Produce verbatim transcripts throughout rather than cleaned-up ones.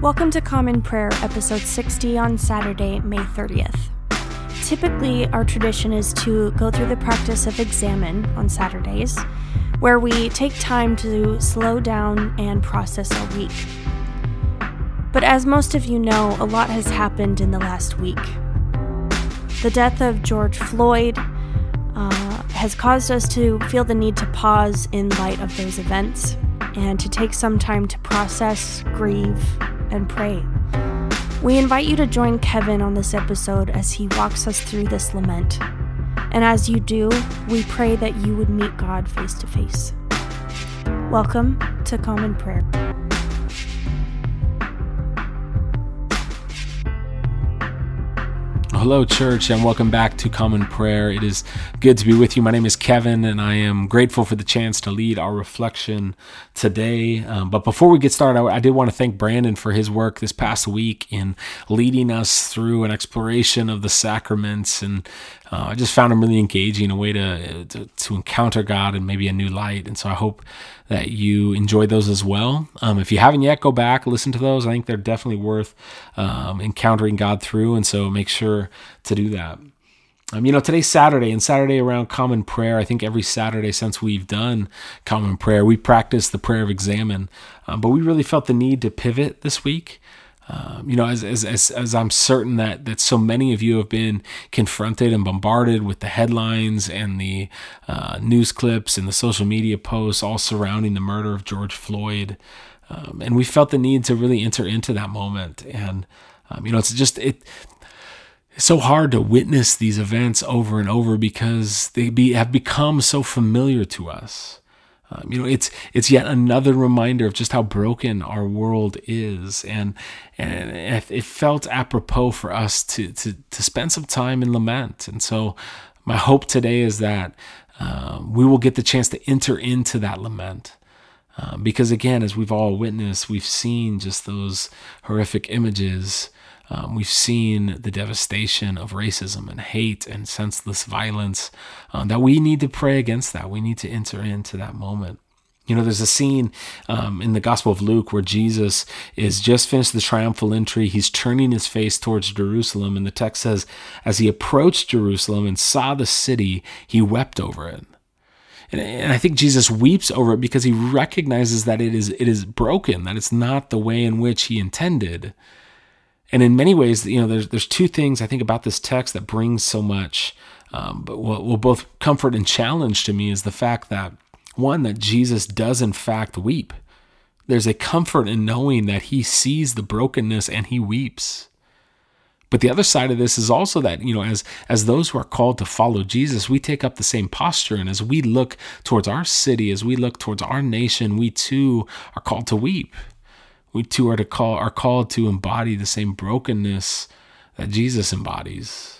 Welcome to Common Prayer, episode sixty on Saturday, May thirtieth. Typically, our tradition is to go through the practice of examine on Saturdays, where we take time to slow down and process our week. But as most of you know, a lot has happened in the last week. The death of George Floyd uh, has caused us to feel the need to pause in light of those events and to take some time to process, grieve, and pray. We invite you to join Kevin on this episode as he walks us through this lament. And as you do, we pray that you would meet God face to face. Welcome to Common Prayer. Hello, church, and welcome back to Common Prayer. It is good to be with you. My name is Kevin, and I am grateful for the chance to lead our reflection today. Um, but before we get started, I, I did want to thank Brandon for his work this past week in leading us through an exploration of the sacraments, and uh, I just found him really engaging, a way to, to to encounter God in maybe a new light. And so I hope that you enjoyed those as well. Um, if you haven't yet, go back, listen to those. I think they're definitely worth um, encountering God through, and so make sure to do that. Um, you know, today's Saturday, and Saturday around Common Prayer, I think every Saturday since we've done Common Prayer, we practice the prayer of examine, um, but we really felt the need to pivot this week. Um, you know, as, as as as I'm certain that that so many of you have been confronted and bombarded with the headlines and the uh, news clips and the social media posts all surrounding the murder of George Floyd, um, and we felt the need to really enter into that moment. And um, you know, it's just it. It's so hard to witness these events over and over because they be, have become so familiar to us. Um, you know, it's it's yet another reminder of just how broken our world is, and and it felt apropos for us to to to spend some time in lament. And so, my hope today is that um, we will get the chance to enter into that lament, um, because again, as we've all witnessed, we've seen just those horrific images. Um, we've seen the devastation of racism and hate and senseless violence, um, that we need to pray against that. We need to enter into that moment. You know, there's a scene um, in the Gospel of Luke where Jesus is just finished the triumphal entry. He's turning his face towards Jerusalem, and the text says, as he approached Jerusalem and saw the city, he wept over it. And, and I think Jesus weeps over it because he recognizes that it is it is broken, that it's not the way in which he intended. And in many ways, you know, there's there's two things I think about this text that brings so much, um, but will, will both comfort and challenge to me is the fact that, one, that Jesus does in fact weep. There's a comfort in knowing that he sees the brokenness and he weeps. But the other side of this is also that, you know, as as those who are called to follow Jesus, we take up the same posture. And as we look towards our city, as we look towards our nation, we too are called to weep. We too are to call are called to embody the same brokenness that Jesus embodies.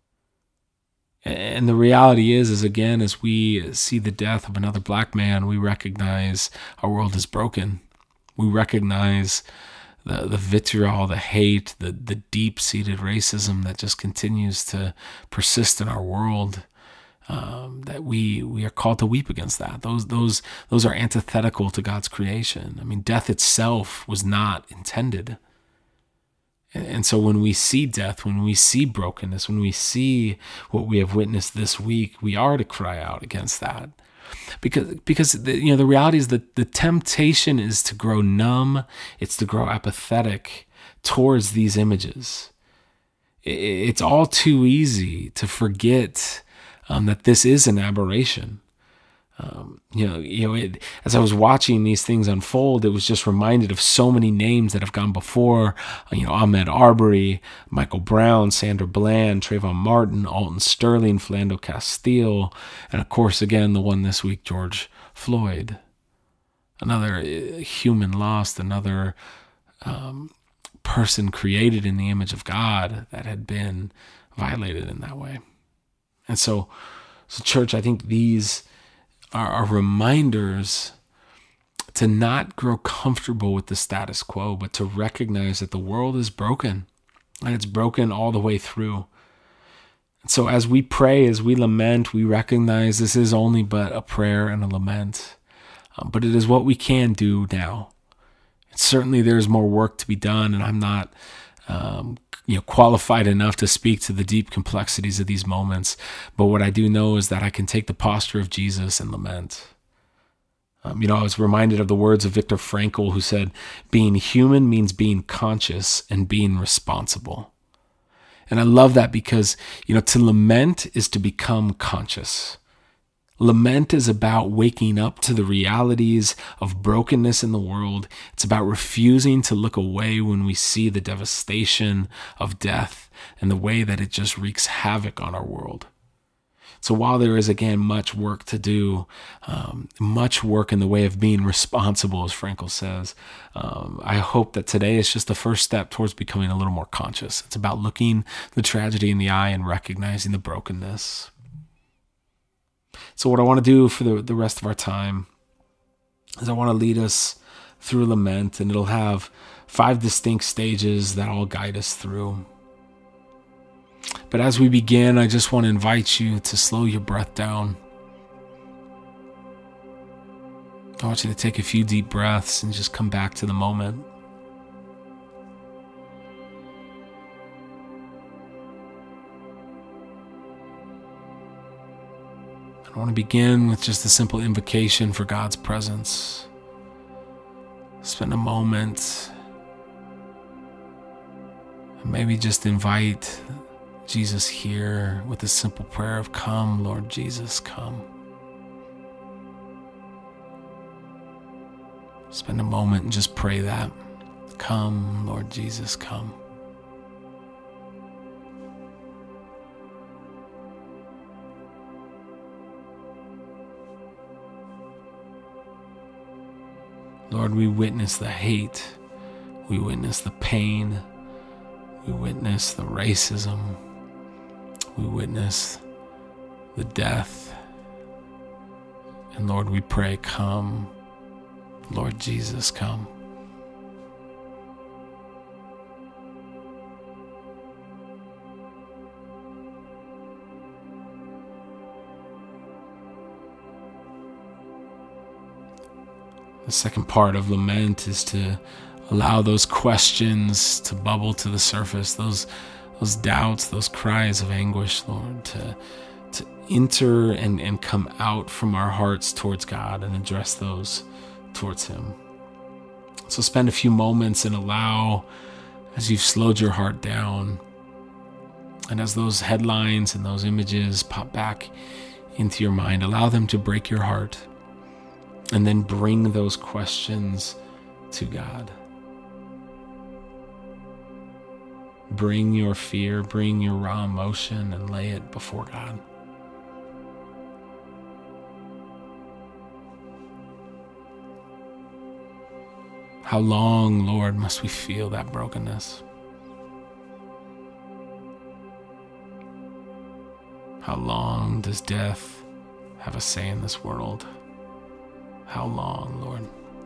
And the reality is, is again, as we see the death of another black man, we recognize our world is broken. We recognize the the vitriol, the hate, the the deep-seated racism that just continues to persist in our world. Um, that we we are called to weep against that. Those those those are antithetical to God's creation. I mean, death itself was not intended. And, and so when we see death, when we see brokenness, when we see what we have witnessed this week, we are to cry out against that. Because because the, you know the reality is that the temptation is to grow numb. It's to grow apathetic towards these images. It, it's all too easy to forget Um, that this is an aberration. Um, you know, you know. It, as I was watching these things unfold, it was just reminded of so many names that have gone before. You know, Ahmaud Arbery, Michael Brown, Sandra Bland, Trayvon Martin, Alton Sterling, Philando Castile, and of course, again, the one this week, George Floyd. Another human lost, another um, person created in the image of God that had been violated in that way. And so, so church, I think these are, are reminders to not grow comfortable with the status quo, but to recognize that the world is broken, and it's broken all the way through. And so as we pray, as we lament, we recognize this is only but a prayer and a lament, um, but it is what we can do now. Certainly there's more work to be done, and I'm not um, you know, qualified enough to speak to the deep complexities of these moments. But what I do know is that I can take the posture of Jesus and lament. Um, you know, I was reminded of the words of Viktor Frankl, who said, being human means being conscious and being responsible. And I love that because, you know, to lament is to become conscious. Lament is about waking up to the realities of brokenness in the world. It's about refusing to look away when we see the devastation of death and the way that it just wreaks havoc on our world. So while there is, again, much work to do, um, much work in the way of being responsible, as Frankl says, um, I hope that today is just the first step towards becoming a little more conscious. It's about looking the tragedy in the eye and recognizing the brokenness. So what I want to do for the, the rest of our time is I want to lead us through lament, and it'll have five distinct stages that all guide us through. But as we begin, I just want to invite you to slow your breath down. I want you to take a few deep breaths and just come back to the moment. I want to begin with just a simple invocation for God's presence. Spend a moment and maybe just invite Jesus here with a simple prayer of, come, Lord Jesus, come. Spend a moment and just pray that. Come, Lord Jesus, come. Lord, we witness the hate, we witness the pain, we witness the racism, we witness the death. And Lord, we pray, come, Lord Jesus, come. The second part of lament is to allow those questions to bubble to the surface, those those doubts, those cries of anguish, Lord, to, to enter and, and come out from our hearts towards God and address those towards Him. So spend a few moments and allow, as you've slowed your heart down, and as those headlines and those images pop back into your mind, allow them to break your heart. And then bring those questions to God. Bring your fear, bring your raw emotion, and lay it before God. How long, Lord, must we feel that brokenness? How long does death have a say in this world? How long, Lord?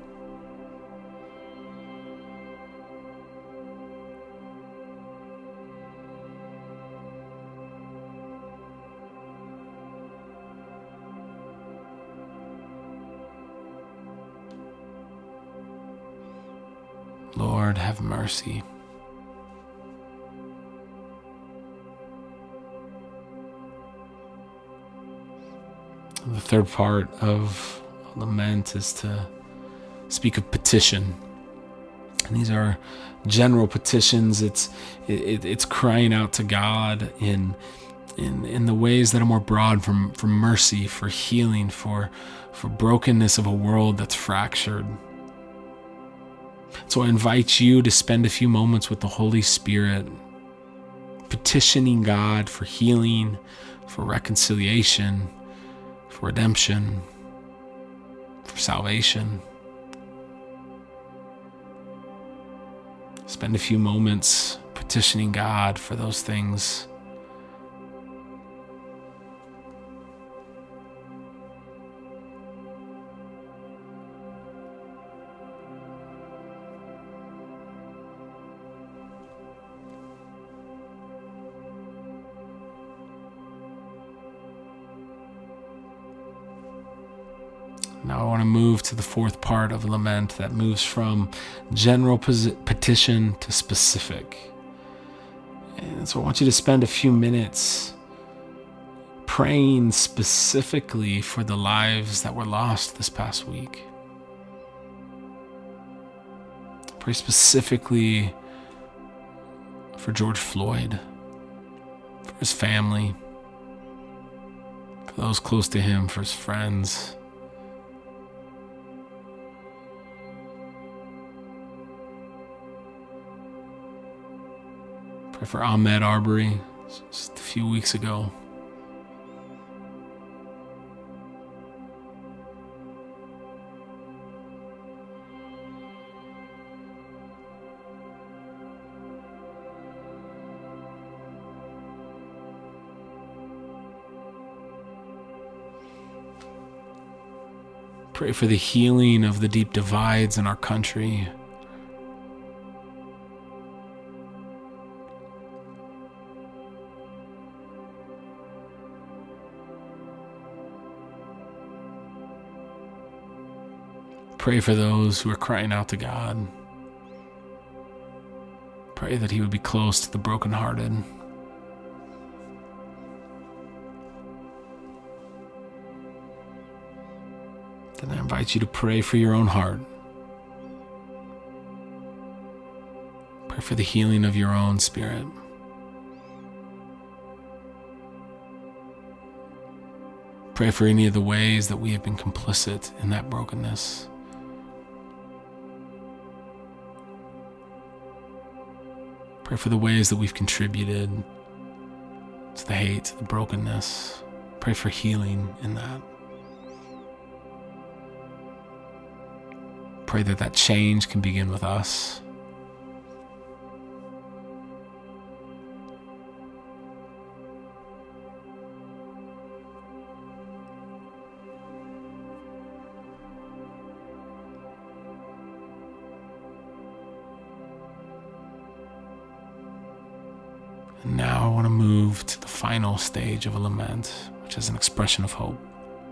Lord, have mercy. The third part of lament is to speak of petition. And these are general petitions. It's it, it's crying out to God in in in the ways that are more broad, for, for mercy, for healing, for for brokenness of a world that's fractured. So I invite you to spend a few moments with the Holy Spirit, petitioning God for healing, for reconciliation, for redemption, for salvation. Spend a few moments petitioning God for those things. Now I want to move to the fourth part of lament that moves from general petition to specific. And so I want you to spend a few minutes praying specifically for the lives that were lost this past week. Pray specifically for George Floyd, for his family, for those close to him, for his friends. Pray for Ahmaud Arbery, just a few weeks ago. Pray for the healing of the deep divides in our country. Pray for those who are crying out to God. Pray that He would be close to the brokenhearted. Then I invite you to pray for your own heart. Pray for the healing of your own spirit. Pray for any of the ways that we have been complicit in that brokenness. Pray for the ways that we've contributed to the hate, to the brokenness. Pray for healing in that. Pray that that change can begin with us. And now I want to move to the final stage of a lament, which is an expression of hope.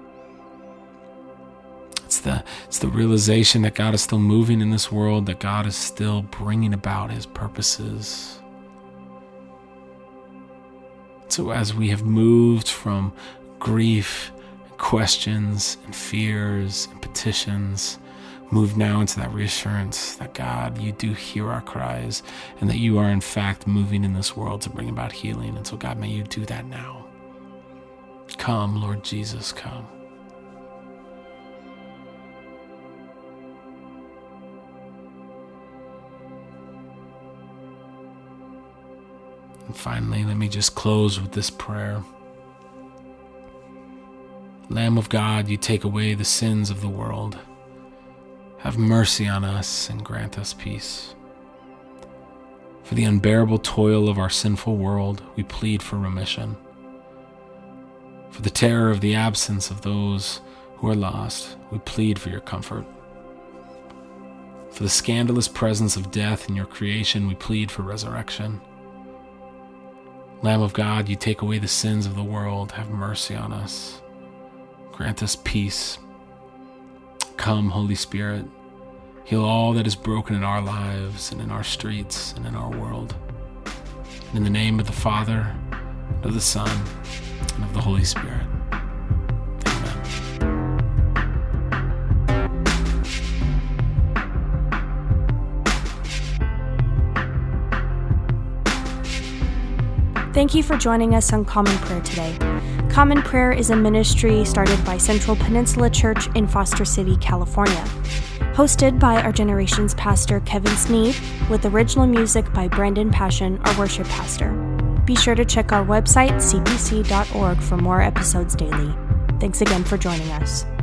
It's the, it's the realization that God is still moving in this world, that God is still bringing about His purposes. So as we have moved from grief, and questions, and fears, and petitions, move now into that reassurance that God, You do hear our cries, and that You are in fact moving in this world to bring about healing. And so God, may You do that now. Come, Lord Jesus, come. And finally, let me just close with this prayer. Lamb of God, You take away the sins of the world. Have mercy on us and grant us peace. For the unbearable toil of our sinful world, we plead for remission. For the terror of the absence of those who are lost, we plead for Your comfort. For the scandalous presence of death in Your creation, we plead for resurrection. Lamb of God, You take away the sins of the world. Have mercy on us. Grant us peace. Come, Holy Spirit. Heal all that is broken in our lives and in our streets and in our world. And in the name of the Father, and of the Son, and of the Holy Spirit. Amen. Thank you for joining us on Common Prayer today. Common Prayer is a ministry started by Central Peninsula Church in Foster City, California. Hosted by our generation's pastor, Kevin Sneed, with original music by Brandon Passion, our worship pastor. Be sure to check our website, c p c dot org, for more episodes daily. Thanks again for joining us.